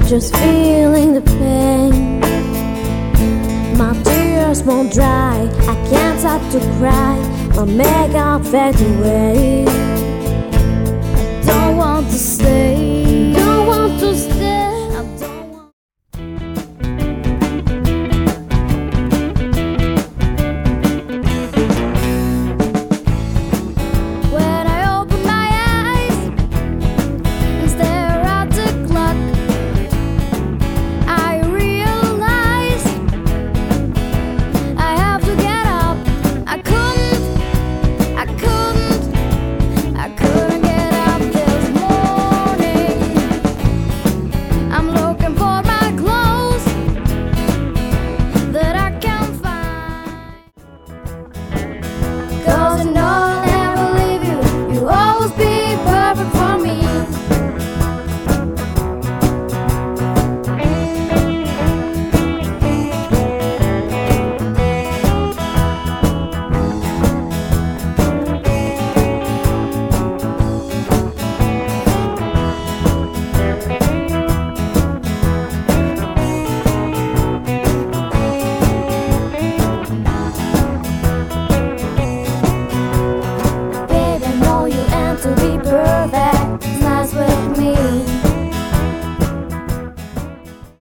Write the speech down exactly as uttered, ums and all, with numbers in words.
just feeling the pain. My tears won't dry, I can't stop to cry. My makeup fades away. I don't want to stay, don't want to stay. I don't want. When I open my eyes and stare at the clock, I realize I have to get up. I couldn't, I couldn't, I couldn't get up this morning. I'm looking for